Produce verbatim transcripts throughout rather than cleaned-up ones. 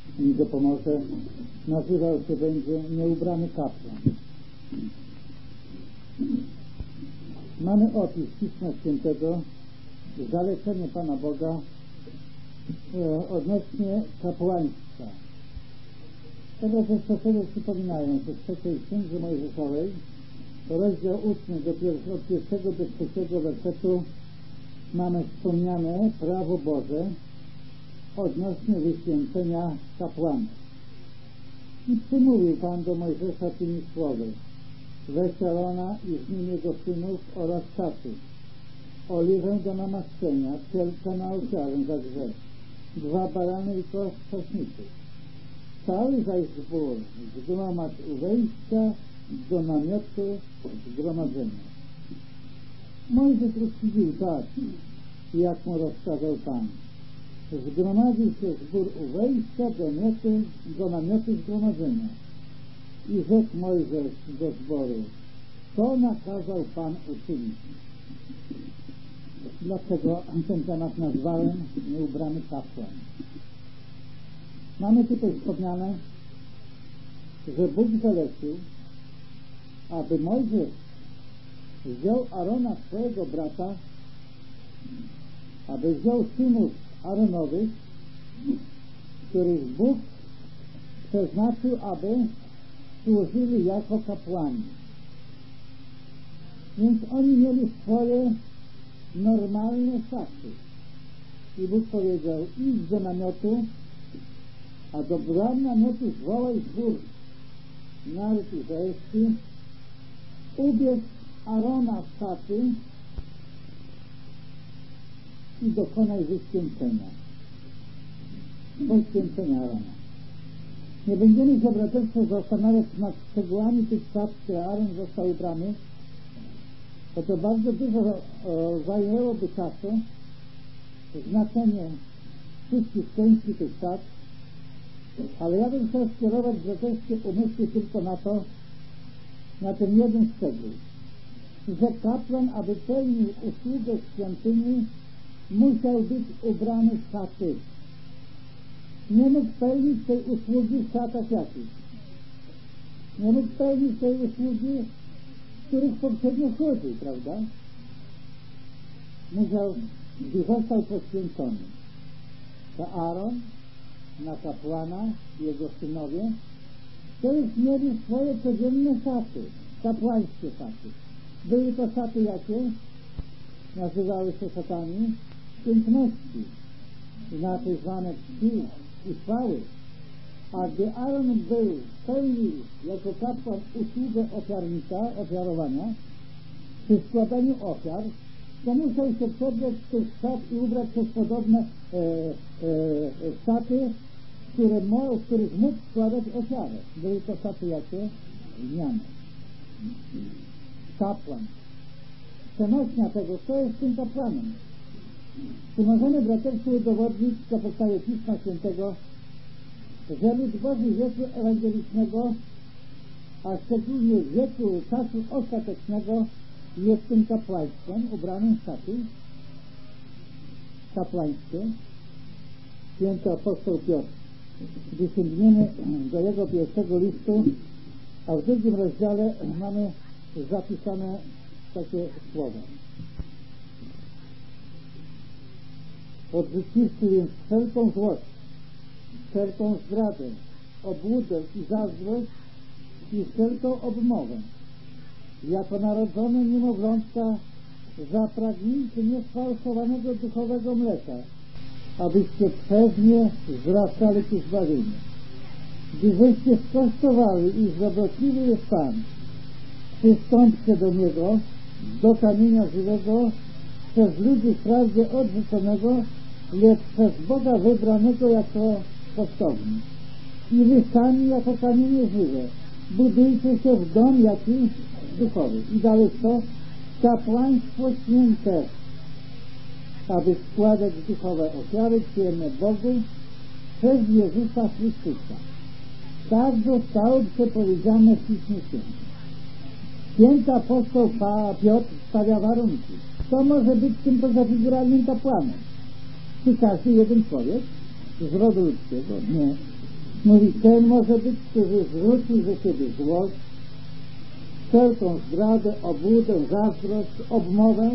mi dopomoże, nazywał się będzie Nieubrany kapłan. Mamy opis Pisma Świętego, zalecenie Pana Boga e, odnośnie kapłaństwa. Teraz jeszcze sobie przypominają, że w trzeciej Księdze Mojżeszowej, rozdział ósmy do pier- od pierwszego do trzeciego wersetu mamy wspomniane prawo Boże odnośnie wyświęcenia kapłanów. I przymówił Pan do Mojżesza tymi słowy: weź Arona i z nim jego synów oraz czaty, oliwę do namaszczenia, cielca na ofiarę za grzech, dwa barany i kość czosnicy. Cały zaś zbór zgromadź u wejścia do namiotu zgromadzenia. Mojżesz uczynił tak, jak mu rozkazał Pan. Zgromadził się zbór u wejścia do namiotu, do namiotu zgromadzenia. I rzekł Mojżesz do zboru: to nakazał Pan uczynić. Dlaczego ten temat nazwałem Nieubrany kapłan? Mamy tutaj wspomniane, że Bóg zalecił, aby Mojżesz wziął Arona, swojego brata, aby wziął synów Aaronowych, których Bóg przeznaczył, aby służyli jako kapłani. Więc oni mieli swoje normalne szaty. I Bóg powiedział: idź do namiotu, a do bram namiotu zwołaj zbór naród izraelski, ubierz Arona w szaty i dokonaj wyświęcenia. Poświęcenia Arona. Nie będziemy się, braterstwo, zastanawiać nad szczegółami tych szat, które Aaron został ubrany, bo to bardzo dużo e, zajęłoby czasu, znaczenie wszystkich części tych szat, ale ja bym chciał skierować braterskie umysły tylko na to, na ten jeden szczegół, że kapłan, aby pełnił usługę w świątyni, musiał być ubrany w szaty. Nie mógł pełnić tej usługi w szatach jakichś. Nie mógł pełnić tej usługi, w których poprzednio chodził, prawda? Musiał, gdy został poświęcony. To Aaron, na kapłana, jego synowie, to już mieli swoje codzienne szaty, kapłańskie szaty. Były to szaty jakie? Nazywały się szatami piękności, inaczej zwane czci i chwały. A gdy Aaron był, pełnił jako kapłan usługę ofiarnika, ofiarowania, przy składaniu ofiar, to musiał się przebrać z tych szat i ubrać się w podobne e, e, szaty, które, w których mógł składać ofiarę. Były to szaty jakie? Lniane. Kapłan. Przenośnia tego, co jest tym kapłanem. Czy możemy, braterstwo, udowodnić na podstawie Pisma Świętego, że lud Boży wieku ewangelicznego, a szczególnie wieku czasu ostatecznego, jest tym kapłaństwem ubranym w szaty kapłańskie? Święty apostoł Piotr, gdy sięgniemy do jego pierwszego listu, a w drugim rozdziale mamy zapisane takie słowa: odrzuciwszy więc wszelką złość, wszelką zdradę, obłudę i zazdrość i wszelką obmowę, jako narodzone niemowlątka zapragnijcie niesfałszowanego duchowego mleka, abyście przez nie wzrastali ku zbawieniu. Gdy wyście skosztowali i dobrotliwy jest Pan, przystąpcie do Niego, do kamienia żywego, przez ludzi wprawdzie odrzuconego, lecz przez Boga wybranego jako kosztowny. I wy sami jako kamienie żywe budujcie się w dom jakiś duchowy. I dalej to kapłaństwo święte, aby składać duchowe ofiary przyjemne Bogu przez Jezusa Chrystusa. Tak zostało przepowiedziane w Piśmie Świętym. Święty apostoł Piotr stawia warunki. Kto może być tym pozafiguralnym kapłanem? Czy każdy jeden człowiek z rodu ludzkiego? Nie. Mówi, ten może być, który zwrócił ze siebie złość, wszelką zdradę, obłudę, zazdrość, obmowę,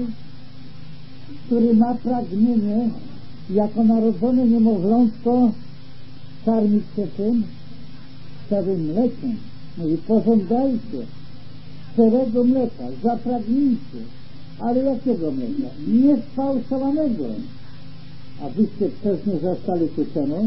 który ma pragnienie, jako narodzone niemowlątko, karmić się tym całym mlekiem. Mówi, pożądajcie szczerego mleka, zapragnijcie, ale jakiego mleka? Nie sfałszowanego. A wyście przez nie zastali ku czemu?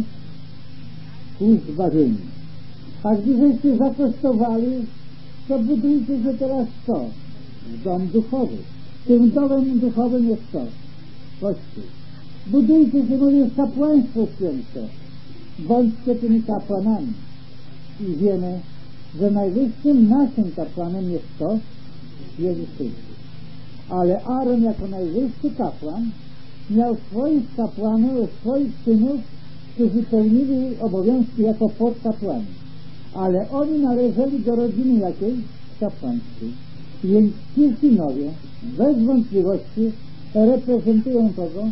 Ku zbawieniu. A gdybyście zakosztowali, to budujcie się teraz co? W dom duchowy. Tym domem duchowym jest co? Kościół. Budujcie się, mówię, kapłaństwo święte. Bądźcie tymi kapłanami. I wiemy, że najwyższym naszym kapłanem jest to Jezus Chrystus. Ale Aaron jako najwyższy kapłan miał swoich kapłanów, swoich synów, którzy pełnili obowiązki jako podkapłani. Ale oni należeli do rodziny jakiej? Kapłańskiej. Więc ci synowie bez wątpliwości reprezentują kogo?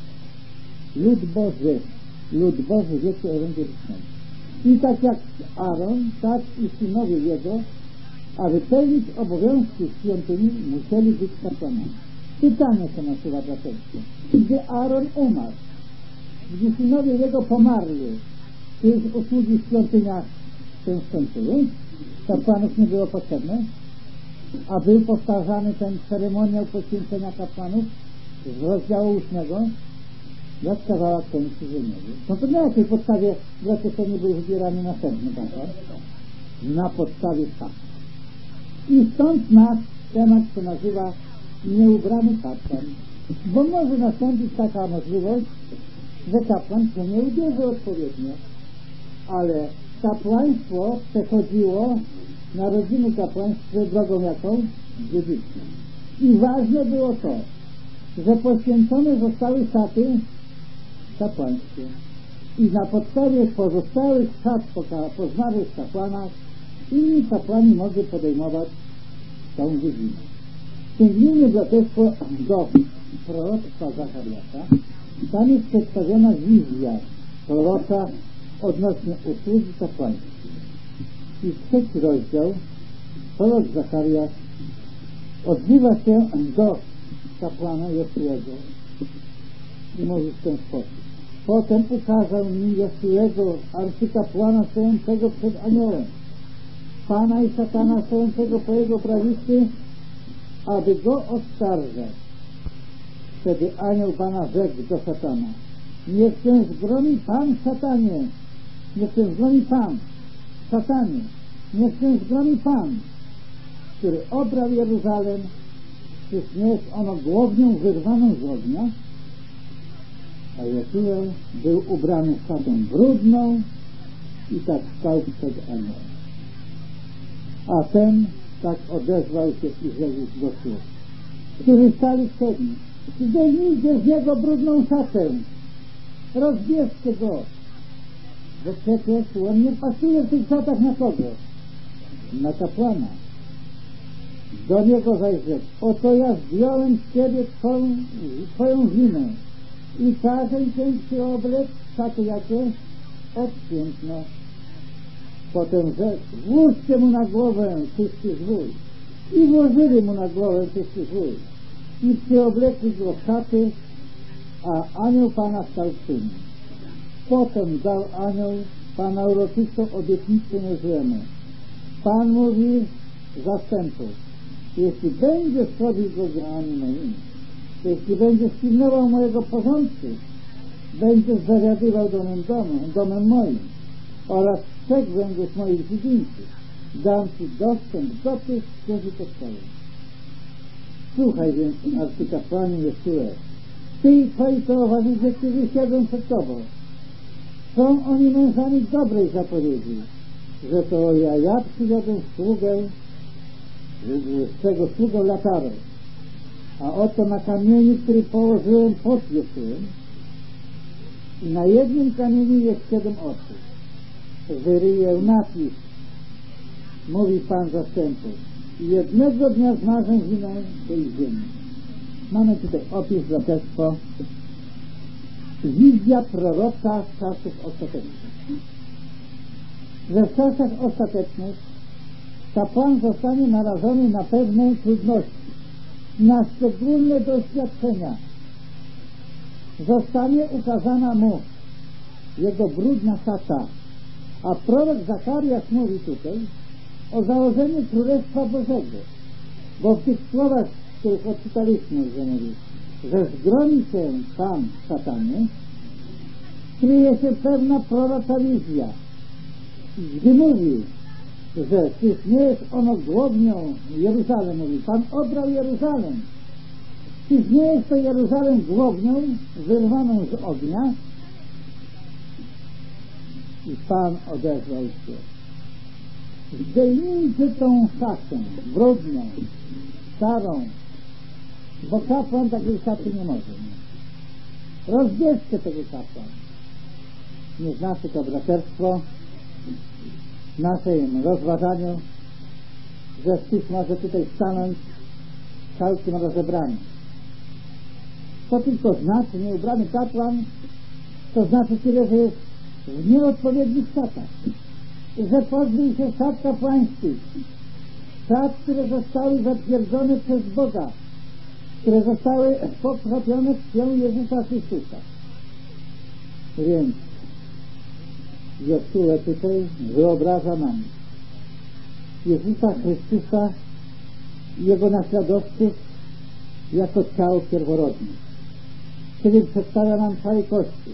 Lud Boży. Lud Boży wieku ewangelistycznego. I tak jak Aaron, tak i synowie jego, aby pełnić obowiązki świątyni, musieli być kapłanami. Pytanie się nasuwa dlaczego. Gdy Aaron umarł, gdy synowie jego pomarli, czy już usługi w świątyniach się skończyły, kapłanów nie było potrzebne, a był powtarzany ten ceremoniał poświęcenia kapłanów z rozdziału ósmego, jak kawałek kończy ziemiowy. No to na jakiej podstawie wreszcie nie był wybierany następny kapłan? Na podstawie faktu. I stąd nasz temat się nazywa nieubrany kapłan. Bo może nastąpić taka możliwość, że kapłan się nie ubierze odpowiednio, ale kapłaństwo przechodziło, narodziny kapłaństwa drogą jaką? Dziedziczną. I ważne było to, że poświęcone zostały szaty kapłańskie. I na podstawie pozostałych szat po, po zmarłych kapłanach inni kapłani mogli podejmować tą dziedzinę. Sięgnijmy dlatego do proroctwa Zachariasza. Tam jest przedstawiona wizja prorocza odnośnie usługi kapłańskiej. I trzeci rozdział, prorok Zachariasz odzywa się do kapłana Joshuego i mówi w ten sposób. Potem ukazał mi Joshuego, arcykapłana stojącego przed aniołem, Pana i szatana stojącego po jego prawicy, aby go oskarżać. Wtedy anioł Pana rzekł do szatana: niech cię zgromi Pan, szatanie, niech cię zgromi Pan, szatanie, niech cię zgromi Pan, który obrał Jeruzalem, czyż nie jest ono głownią wyrwaną z ognia? A Jozue był ubrany szatą brudną i tak stał przed aniołem. A ten tak odezwał się i rzekł do słów, którzy stali przed nim: zdejmijcie z niego brudną szatę, rozbierzcie go, bo przecież on nie pasuje w tych szatach na kogo? Na kapłana. Do niego zaś rzekł: oto ja zdjąłem z ciebie twoją, twoją winę i każę cię przyoblec szaty jakie? Odpiętne. Potem rzekł: włóżcie mu na głowę czysty zwój. I włożyli mu na głowę czysty zwój i przyoblekli go w szaty, a anioł Pana stał przy nim. Potem dał anioł Pana uroczystą obietnicę Jozuemu. Pan mówi zastępów: jeśli będziesz chodził drogami moimi, jeśli będziesz pilnował mojego porządku, będziesz zawiadywał domem domem, domem moim oraz strzegł będziesz moich dziedzińców, dam ci dostęp do tych, którzy to stoją. Słuchaj więc, arcykapłanie Jozue, ty i twoi towarzysze, którzy siedzą przed tobą, są oni mężami dobrej zapowiedzi, że to ja, ja przywiodłem sługę, z tego sługę latarę, a oto na kamieniu, który położyłem pod Jozuem, i na jednym kamieniu jest siedem osób. Wyryję napis, mówi Pan zastępów, i jednego dnia zmarzę winę tej ziemi. Mamy tutaj opis, braterstwo, wizja prorocza z czasów ostatecznych. że w czasach ostatecznych kapłan zostanie narażony na pewne trudności, na szczególne doświadczenia. Zostanie ukazana mu jego brudna szata. A prorok Zachariasz mówi tutaj o założeniu Królestwa Bożego, bo w tych słowach, których odczytaliśmy, że mówi, że zgromi się Pan szatanie, kryje się pewna prorocza wizja, gdy mówi, że czyż nie jest ono głownią Jeruzalem, mówi, Pan obrał Jeruzalem, czyż nie jest to Jeruzalem głownią wyrwaną z ognia? I Pan odezwał się: zdejmijcie tą szatę brudną, starą, bo kapłan takiej szaty nie może mieć. Rozbierzcie tego kapłan. Nie znaczy to braterstwo w naszym rozważaniu, że ktoś może tutaj stanąć całkiem rozebrany. To tylko znaczy, nieubrany kapłan, to znaczy tyle, że jest w nieodpowiednich szatach, że pozbył się szat kapłańskich, szat, które zostały zatwierdzone przez Boga, które zostały pokropione krwią Jezusa Chrystusa. Więc Jozue tutaj wyobraża nam Jezusa Chrystusa i Jego naśladowców jako ciało pierworodne, czyli przedstawia nam cały Kościół.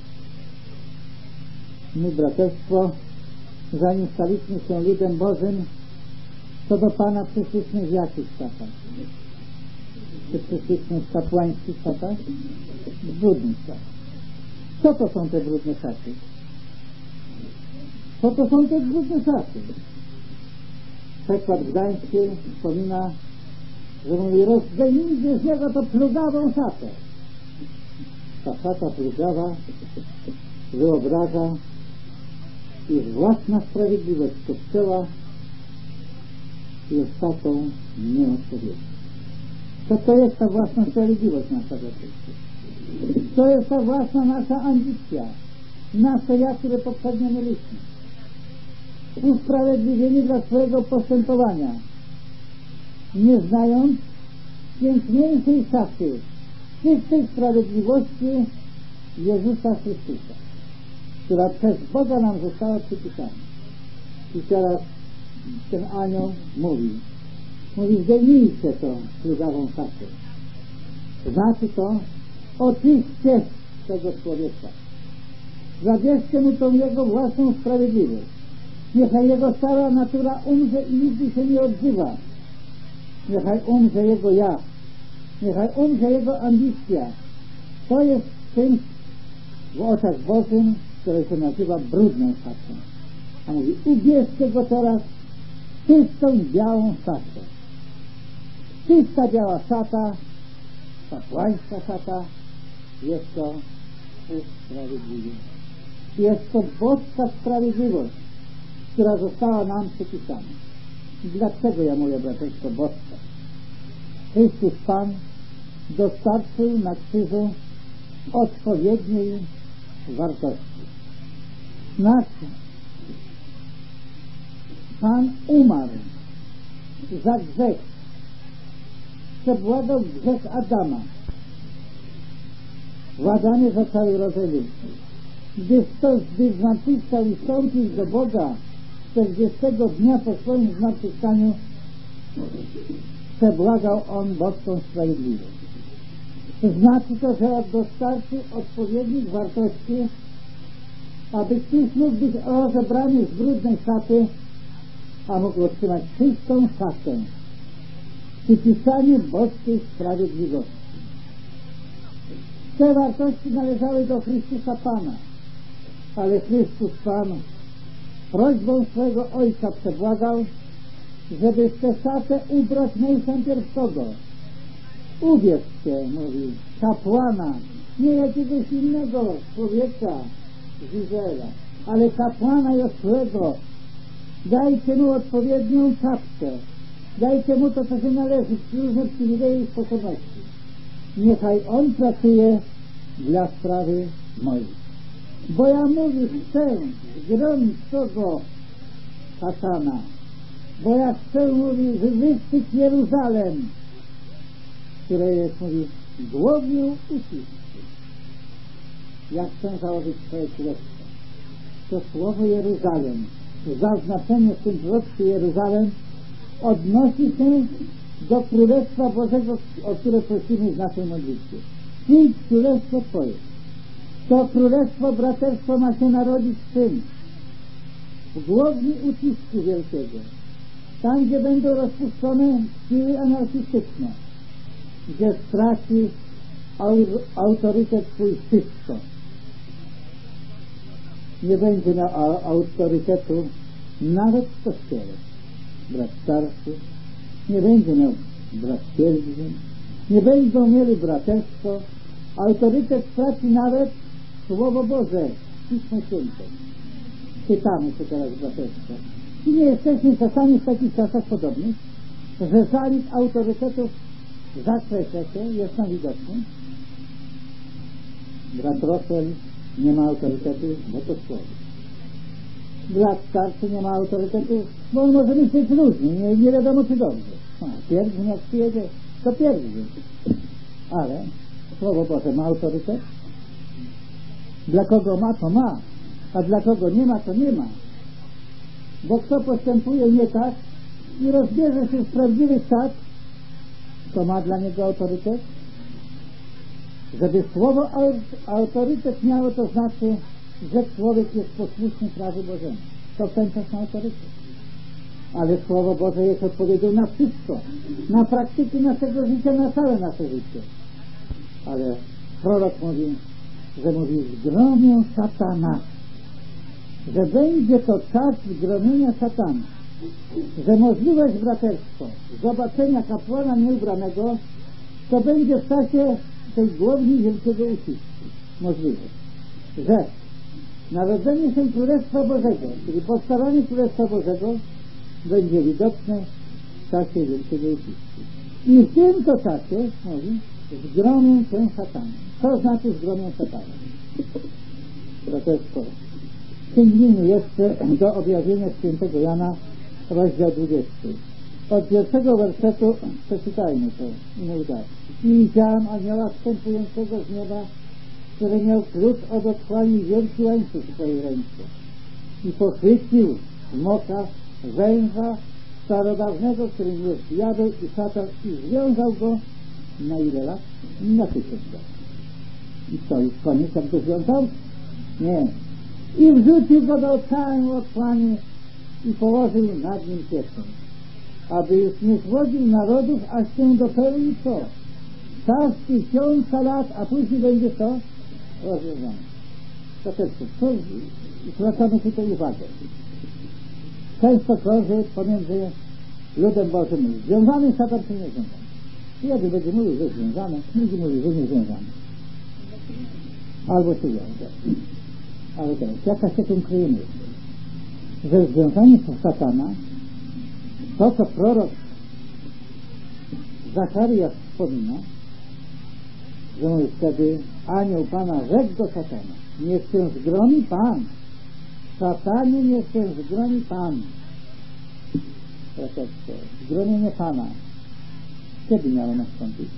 My, braterstwo, zanim staliśmy się ludem Bożym, co do Pana przyszliśmy w jakich szatach? Czy przyszliśmy w kapłańskich szatach? W brudnych szatach. Co to są te brudne szaty? Co to są te brudne szaty? Przekład gdański wspomina, że mówi: rozdejmijcie z niego to plugawą szatę. Ta szata plugawa wyobraża, iż własna sprawiedliwość Kościoła jest szatą nieodpowiednią. Co to jest ta własna sprawiedliwość nasza Kościoła? To jest ta własna nasza ambicja, nasze ja, które poprzednio mieliśmy. Usprawiedliwieni dla swojego postępowania, nie znając piękniejszej szaty, czystej sprawiedliwości Jezusa Chrystusa, która przez Boga nam została przypisana. I teraz ten anioł mówi, mówi: zdejmijcie to plugawą szatę. Znaczy to, oczyście tego człowieka. Zabierzcie mu tą jego własną sprawiedliwość. Niechaj jego stara natura umrze i nigdy się nie odzywa. Niechaj umrze jego ja. Niechaj umrze jego ambicja. To jest czymś w oczach Bożym, które się nazywa brudną szatą. A mówi: ubierzcie go teraz czystą, białą szatę. Czysta, biała szata, kapłańska szata, jest to usprawiedliwienie. Jest to boska sprawiedliwość, która została nam przypisana. I dlaczego ja mówię, braterstwo, boska? Chrystus Pan dostarczył na krzyżu odpowiedniej wartości. Nasz Pan umarł za grzech, przebłagał grzech Adama, władanie za cały rodzaj ludzki. Gdy ktoś gdy zmartwychwstał i wstąpił do Boga czterdziestego dnia po swoim zmartwychwstaniu, przebłagał on boską sprawiedliwość. Znaczy to, że dostarczy odpowiednich wartości, aby ktoś mógł być rozebrany z brudnej szaty, a mógł otrzymać czystą szatę, przypisanie boskiej sprawiedliwości. Te wartości należały do Chrystusa Pana, ale Chrystus Pan prośbą swego Ojca przebłagał, żeby w tę szatę ubrać najpierw kogo? Uwierzcie, mówi, kapłana, nie jakiegoś innego człowieka z Izraela, ale kapłana Jozłego. Dajcie mu odpowiednią czapkę, dajcie mu to, co się należy, różne przywileje i sposobności. Niechaj on pracuje dla sprawy mojej. Bo ja mówię, chcę zgromić tego szatana. Bo jak chcę, mówi, wywystyć Jeruzalem, które jest, mówi, głownią ucisku. Jak chcę założyć swoje królestwo. To słowo Jeruzalem, zaznaczenie w tym proroctwie Jeruzalem, odnosi się do Królestwa Bożego, o które prosimy w naszej modlitwie. Przyjdź Królestwo Twoje. To Królestwo Braterstwo ma się narodzić w tym, w głowni ucisku wielkiego. Tam, gdzie będą rozpuszczone siły anarchistyczne, gdzie straci autorytet swój wszystko. Nie będzie miał autorytetu nawet w Kościele. Brat starszy nie będzie miał brat pielgrzym, nie będą mieli braterstwo. Autorytet straci nawet Słowo Boże, Pismo Święte. Czytamy się teraz braterstwo. I nie jesteśmy czasami w takich czasach podobnych, że zanik autorytetów zakreśla się, jest nam widoczny. Brat Rosel nie ma autorytetu, bo to słowo. Brat starszy nie ma autorytetu, bo on może myśleć różnie, nie, nie wiadomo czy dobrze. A pielgrzym jak przyjedzie, to pielgrzym. Ale Słowo Boże ma autorytet. Dla kogo ma, to ma, a dla kogo nie ma, to nie ma. Bo kto postępuje nie tak i rozbierze się w prawdziwy czas, to ma dla niego autorytet. Żeby słowo autorytet miało, to znaczy, że człowiek jest posłuszny prawu Bożemu. To ten czas ma autorytet. Ale Słowo Boże jest odpowiedzią na wszystko, na praktyki naszego życia, na całe nasze życie. Ale prorok mówi, że mówi zgromię szatana, że będzie to czas zgromienia szatana, że możliwość braterstwa, zobaczenia kapłana nieubranego, to będzie w czasie tej głowni wielkiego ucisku. Możliwość, że narodzenie się Królestwa Bożego, czyli powstawanie Królestwa Bożego, będzie widoczne w czasie wielkiego ucisku. I w tym to czasie, mówi, zgromię się szatana. Co znaczy zgromię szatana? Braterstwo. Sięgnijmy jeszcze do objawienia świętego Jana, rozdział dwudziesty. Od pierwszego wersetu przeczytajmy to i mówi tak. I widziałem anioła wstępującego z nieba, który miał klucz od otchłani wielki łańcuch w swojej ręce i pochwycił smoka, węża starodawnego, którym jest diabeł i szatan, i związał go na ile lat? Na tysiąc lat. I co, już koniec, jak go związał? Nie. I wrzucił go do całej otchłani i położył nad nim pieczę, aby już nie zwodził narodów, aż się dopełni co? Czas tysiąca lat, a później będzie to rozwiązane. To też to, zwracamy tutaj uwagę. Często krąży pomiędzy ludem Bożym związany, szatan czy nie związany. Jeden będzie mówił, że związany, drugi mówi, że nie związany. Albo się wiąże. Ale teraz, jaka się tym kryje myśl? Że związanie z szatana, to co prorok Zachariasz wspomina, że mówi wtedy anioł Pana rzekł do szatana, niech się zgromi Pan, szatanie niech się zgromi Pan. Protestwo, zgromienie Pana kiedy miało nastąpić?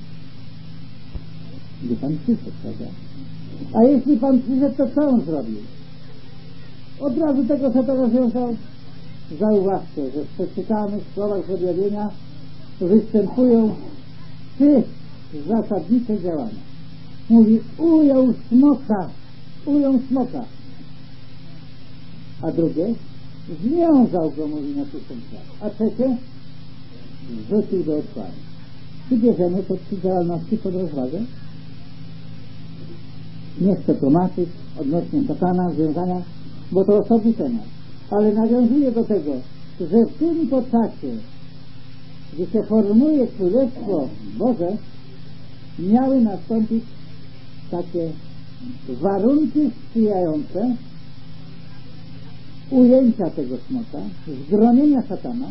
Gdy Pan przyszedł, prawda? A jeśli Pan przyszedł, to co On zrobił? Od razu tego szatana rozwiązał. Zauważcie, że w przeczytanych słowach z objawienia występują trzy zasadnicze działania. Mówi, ujął smoka, ujął smoka. A drugie, związał go, mówi na tysiąc lat. A trzecie, wrzucił do otchłani. Czy bierzemy te trzy działalności pod rozwagę? Nie chcę tłumaczyć odnośnie szatana, związania, bo to osobny temat. Ale nawiązuję do tego, że w tym to czasie, gdy się formuje Królestwo Boże, miały nastąpić takie warunki sprzyjające ujęcia tego smoka, zgromienia szatana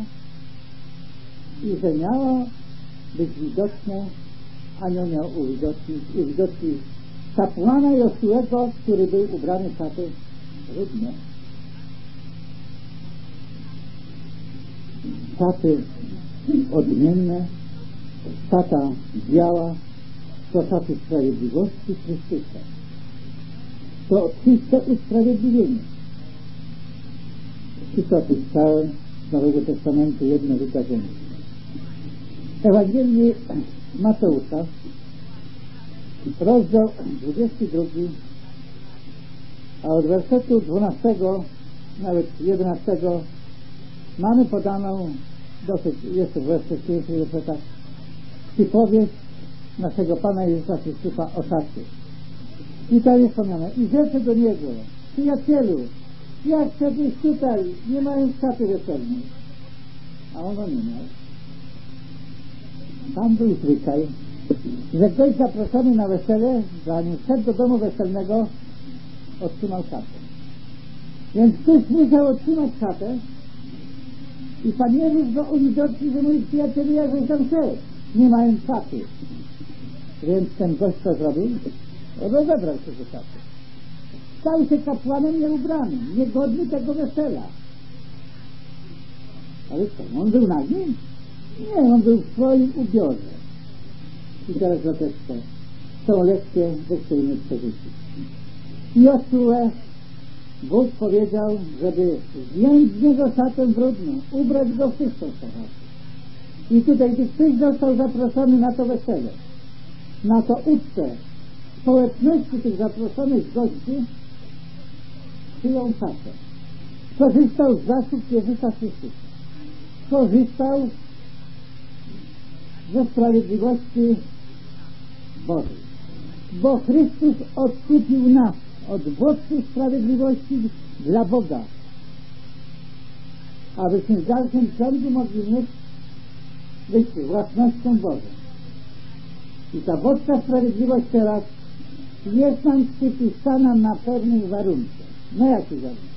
i że miało być widoczne, anioł miał uwidocznić, uwidocznić kapłana Joshuego, który był ubrany w szaty brudne. szaty odmienne, szata biała, to szaty sprawiedliwości Chrystusa. To czyste usprawiedliwienie. Cytaty stałe z Nowego Testamentu, jedno wydarzenie. Ewangelii Mateusza, rozdział dwudziesty drugi, a od wersetu dwunastego, nawet jedenastego mamy podaną dosyć, jeszcze w wersetach, wersetach przypowieść naszego Pana Jezusa Chrystusa o szacie. I to jest wspomniane. I rzeczy do Niego: przyjacielu, jak szedłeś tutaj, nie mając szaty weselnej? A ono nie miał. Tam był zwyczaj, że ktoś zaproszony na wesele, zanim wszedł do domu weselnego, otrzymał szatę. Więc ktoś musiał otrzymać szatę i Pan Jezus go uwidocznił, że moi przyjaciele, jakżeś tam szedł, nie mając szaty. Więc ten gość co zrobił? Rozebrał się ze szaty. Stał się kapłanem nieubranym, niegodny tego wesela. Ale co, on był nagi? Nie, on był w swoim ubiorze. I teraz zateczkę. Tą lekcję zechcejmy przerzucić. Jozue, Bóg powiedział, żeby zdjąć z niego szatę brudną, ubrać go w czystą szatę. I tutaj, gdy ktoś został zaproszony na to wesele, na to ucztę społeczności tych zaproszonych gości, przyjął szatę. Korzystał z zasług Jezusa Chrystusa. Korzystał ze sprawiedliwości Bożej. Bo Chrystus odkupił nas od władcy sprawiedliwości dla Boga, abyśmy w dalszym ciągu mogli mieć być własnością Bożą. I ta Boża sprawiedliwość teraz jest nam przypisana na pewnych warunkach. Na jakich warunkach?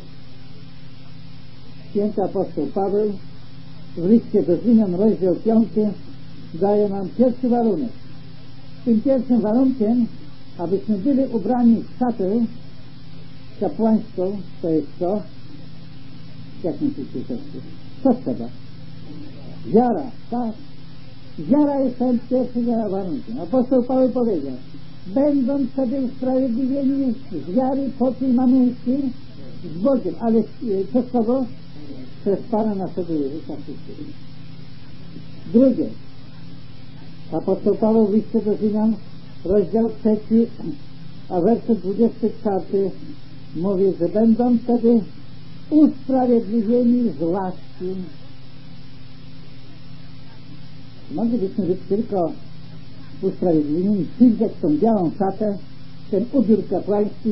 Święty apostoł Paweł w liście do Rzymian, rozdział piąty, daje nam pierwszy warunek. Tym pierwszym warunkiem, abyśmy byli ubrani w szatę kapłańską, to jest to, jak myślicie wszyscy, co trzeba? Wiara, tak? Wiara jest ten pierwszy warunkiem. Apostoł Paweł powiedział: będąc sobie usprawiedliwieni z wiary, po czym mamy iść z Bogiem, ale przez kogo? Przez Pana naszego Jezusa Chrystusa. Drugie, apostoł Paweł w liście do Rzymian, rozdział trzeci, a werset dwudziesty czwarty mówi, że będą wtedy usprawiedliwieni z łaski. Moglibyśmy być tylko usprawiedliwieni, przyjrzeć tą białą szatę, ten ubiór kapłański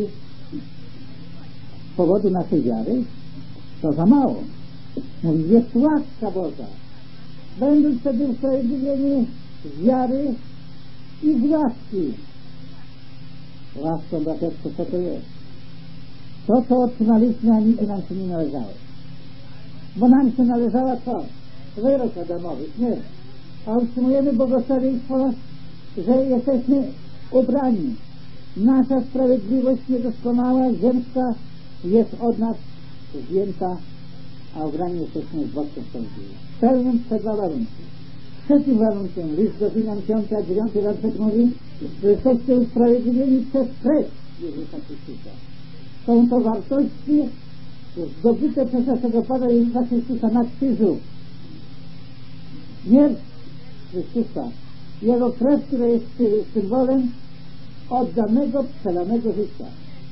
z powodu naszej wiary? To za mało. Mówi, jest łaska Boża. Będą wtedy usprawiedliwieni z wiary i z łaski. Łaską, bratersko, co to jest? To, co otrzymaliśmy, a nigdy nam się nie należało. Bo nam się należała co? Wyrok Adamowy, śmierć. A utrzymujemy błogosławieństwo, że jesteśmy ubrani. Nasza sprawiedliwość niedoskonała, ziemska jest od nas zdjęta, a ubrani jesteśmy w Bożą sprawiedliwość. Pełnym te dwa warunki. Trzecim warunkiem, list do Rzymian piąty, a dziewiąty werset mówi, że jesteście usprawiedliwieni przez krew Jezusa Chrystusa. Są to wartości zdobyte przez naszego Pana Jezusa Chrystusa na krzyżu. Śmierć Chrystusa, Jego krew, która jest symbolem oddanego, przelanego życia.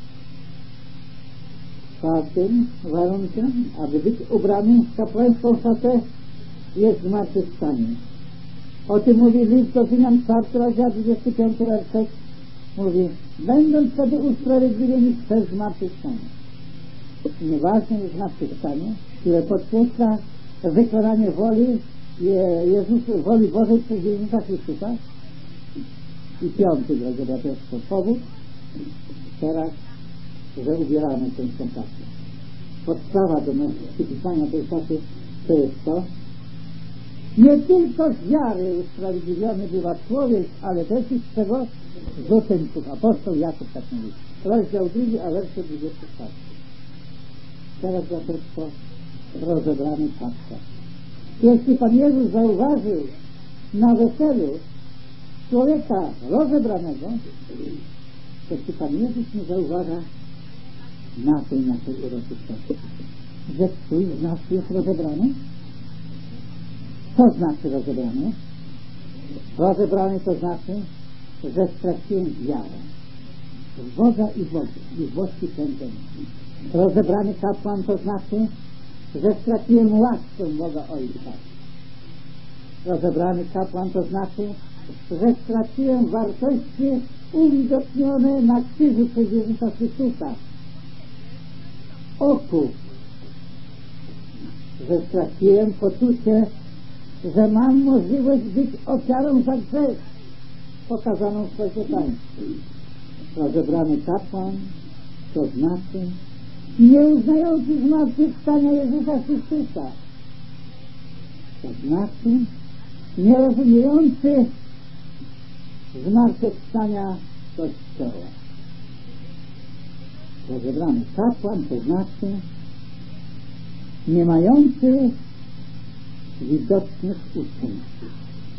Czwartym warunkiem, aby być ubrany w kapłańską szatę, jest zmartwychwstanie. O tym mówi list do Rzymian, czwarty rozdział, dwudziesty piąty werset. Mówi, będąc wtedy usprawiedliwieni przez zmartwychwstanie. Nieważne jest zmartwychwstanie, które podkreśla wykonanie woli Jezus, woli Bożej przez Jezusa Chrystusa. I piąty, drogie braterstwo, powód teraz, że ubieramy tę szatę. Podstawa do przypisania tej szaty to jest to, nie tylko z wiary usprawiedliwiony bywa człowiek, ale też i z czego? Z uczynków. Apostoł Jakub tak mówi. Rozdział drugi, a werset dwudziesty czwarty. Teraz braterstwo rozebrany paska. Jeśli Pan Jezus zauważył na weselu człowieka rozebranego, to czy Pan Jezus nie zauważa na tej naszej uroczystości, że Twój z nas jest rozebrany? Co znaczy rozebrany? Rozebrany to znaczy, że straciłem wiarę w Boga i w Boga i w boski pędzeń. Rozebrany kapłan to znaczy, że straciłem łaskę Boga Ojca. Rozebrany kapłan to znaczy, że straciłem wartości uwidocznione na krzyżu przez Jezusa Chrystusa. Okup, że straciłem poczucie, że mam możliwość być ofiarą za grzech pokazaną w swoim taństwie. Rozebrany kapłan to znaczy nie uznający zmartwychwstania Jezusa Chrystusa. To znaczy nie rozumiejący zmartwychwstania Kościoła. Rozebrany kapłan to znaczy nie mający widocznych uczynków.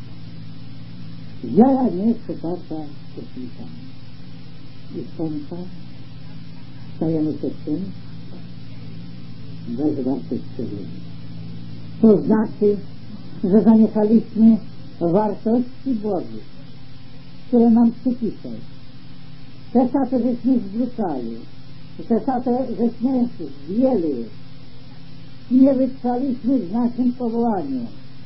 Wiara nie jest poparta uczynkami. I stąd stajemy się tym bezwartościowymi. To znaczy, że zaniechaliśmy wartości Bożych, które nam przypisał. Te szatę żeśmy zwrócali, te szatę żeśmy zdjęli. Nie wytrwaliśmy w naszym powołaniu.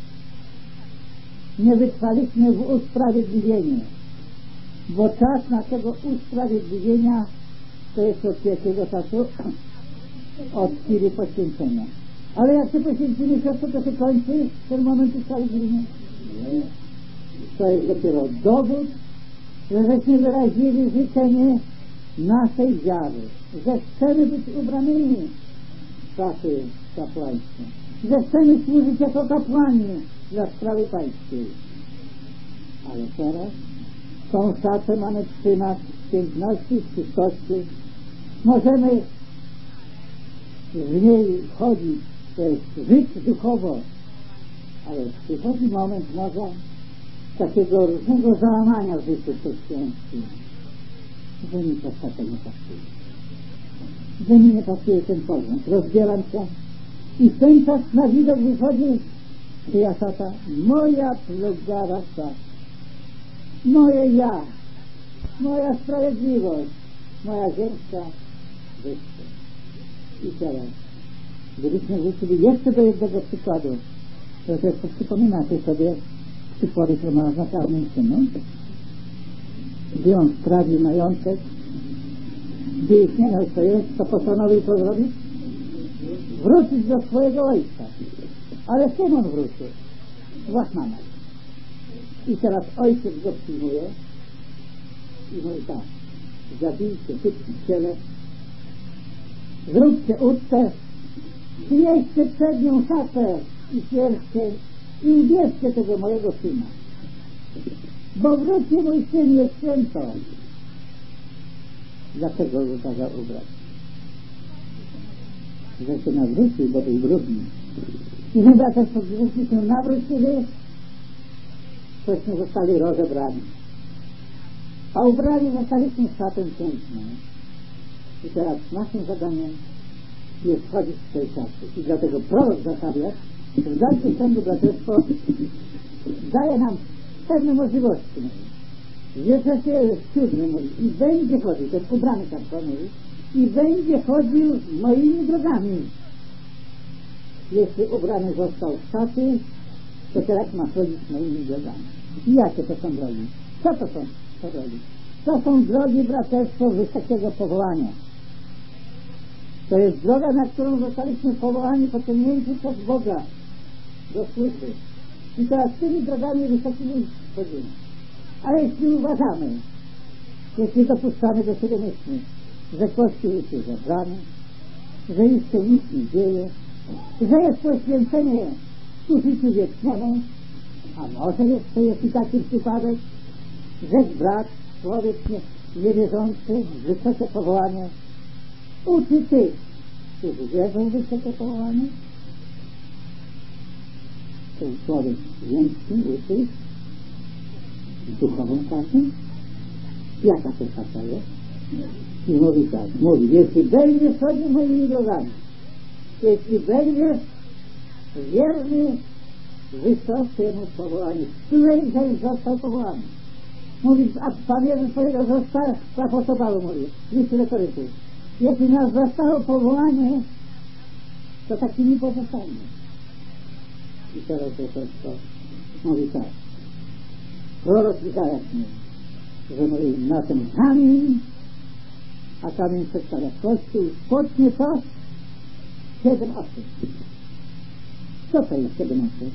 Nie wytrwaliśmy w usprawiedliwieniu. Bo czas naszego usprawiedliwienia to jest od jakiego czasu? Od chwili poświęcenia. Ale jak się poświęcimy, to to się kończy ten moment usprawiedliwienia? Nie. To jest dopiero dowód, że żeśmy wyrazili życzenie naszej wiary, że chcemy być ubranymi w szaty kapłańskie, że chcemy służyć jako kapłani dla sprawy pańskiej. Ale teraz tą szatę mamy trzymać w piękności, w czystości. Możemy w niej chodzić, to jest żyć duchowo, ale przychodzi moment może takiego różnego załamania w życiu chrześcijańskim, że mi ta szata nie pasuje, że mi nie pasuje ten pogląd. Rozbieram się i w ten czas na widok wychodzi ja szata, moja plugara szata, moje ja, moja sprawiedliwość, moja ziemska wyższa. I teraz, gdybyśmy wrócili jeszcze do jednego przykładu, to też przypominacie sobie przykłady Tomasza Czarnym Synu, gdy on sprawił majątek, gdy ich nie miał co jest, to postanowił to zrobić? Wrócić do swojego ojca. Ale z kim on wrócił? Z Łachmana. I teraz ojciec go przyjmuje i mówi tak, zabijcie w ciele, zróbcie ucztę, przynieście przednią szatę i pierście i ubierzcie tego mojego syna, bo wróci mój syn jest święto. Dlaczego go kazał ubrać? Że się nawrócił, bo był brudny. I my też żeśmy się nawrócili, tośmy zostali rozebrani. A ubrani zostaliśmy szatę piękną. I teraz naszym zadaniem jest chodzić w tej szaty. I dlatego prorok Zachariasz w dalszym ciągu braterstwo daje nam pewne możliwości. W wierszu siódmym mówi, i będzie chodził, ten ubrany kapłan mówi, i będzie chodził moimi drogami. Jeśli ubrany został w szaty, to teraz ma chodzić moimi drogami. I jakie to są drogi? Co to są to drogi? To są drogi braterstwo wysokiego powołania. To jest droga, na którą zostaliśmy powołani, pociągnięci przez Boga do służby. I teraz tymi drogami wysokimi chodzimy. Ale jeśli uważamy, jeśli dopuszczamy do siebie myśli, że Kościół jest już zebrany, że już się nic nie dzieje, że jest poświęcenie ku życiu wiecznemu, a może jeszcze jest i taki przypadek, że brat, człowiek nie, niewierzący, wysokie powołanie, uczy tych, którzy wierzą w wysokie powołanie, To człowiek ziemski, łysy, z duchową klasą. Jaka to klasa jest? I mówi tak, mówi, jeśli będziesz chodził moimi drogami, jeśli będziesz wierny wysokiemu powołaniu, którym ten został powołany. Mówi, a Pan Jezus powiedział, został, apostoł Paweł mówi, liście do Korynthów. Jeśli nas zostało powołanie, to takimi pozostanie. I teraz to wszystko mówi tak. Prorok Izajasz mówi, że mówi, na ten kamień, a kamień przedstawia Kościół, spocznie to siedem osób. Co to jest siedem osób?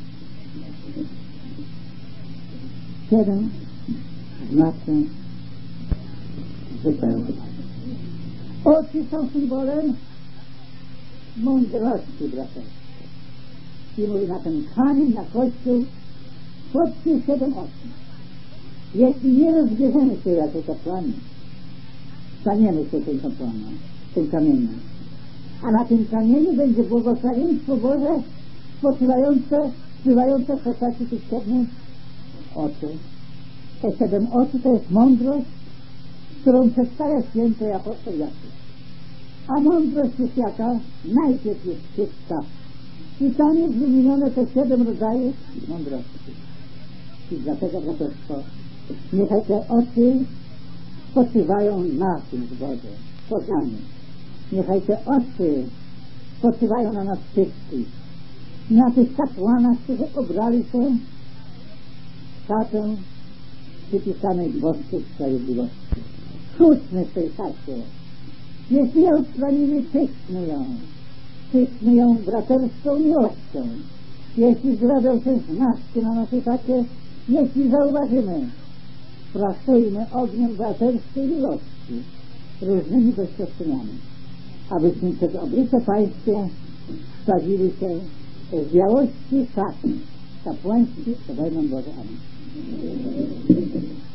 Siedem znaczy zupełnie. Oczy są symbolem mądrości, bracia. I mówi, na ten kamień, na Kościół spocznie siedem osób. Jeśli nie rozbierzemy się jako kapłani, staniemy się tym kapłanem, tym kamieniem. A na tym kamieniu będzie błogosławieństwo Boże spoczywające, spływające w postaci tych siedmiu oczu. Te siedem oczu to jest mądrość, którą przedstawia święty apostoł Jakub. A mądrość jest jaka? Najpierw jest czysta. I tam jest wymienione te siedem rodzajów mądrości. I dlatego, braterstwo, niechaj te oczy spoczywają na tym zgodzie, poznaniu. Niechaj te oczy spoczywają na nas wszystkich, na tych kapłanach, którzy obrali się szatę przypisanej boskiej sprawiedliwości. Chódźmy w tej szacie. Jeśli ją odstranimy, czyśćmy ją. Czyśćmy ją braterską miłością. Jeśli zrobią się znaczki na naszej szacie, jeśli zauważymy, prasujmy ogniem braterskiej miłości różnymi doświadczeniami, abyśmy przed oblicze Pańskie stawili się w białości szaty kapłańskiej przed wojną Boże. Amen.